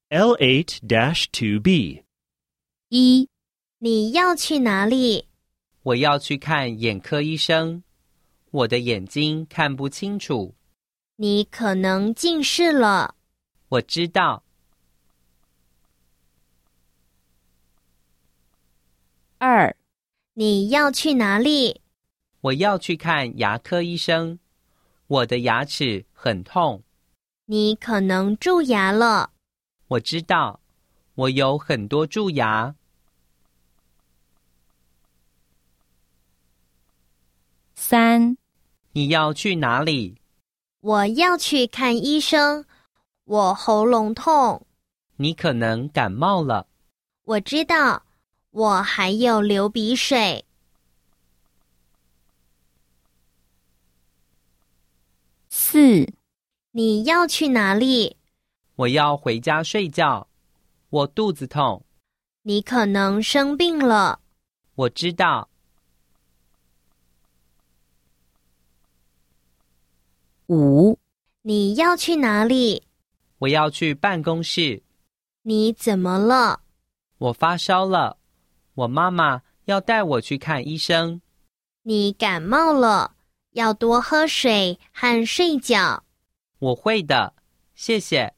L8-2B 一，你要去哪里？ 我要去看眼科医生，我的眼睛看不清楚。 你可能近视了。 我知道。 二，你要去哪里？ 我要去看牙科医生，我的牙齿很痛。 你可能蛀牙了。 我知道，我有很多蛀牙。 三， 你要去哪里？ 我要去看医生，我喉咙痛。 你可能感冒了。 我知道，我还有流鼻水。四，你要去哪里？ 我要回家睡觉，我肚子痛。 你可能生病了。 我知道。 五，你要去哪里？ 我要去办公室。 你怎么了？ 我发烧了，我妈妈要带我去看医生。 你感冒了，要多喝水和睡觉。 我会的，谢谢。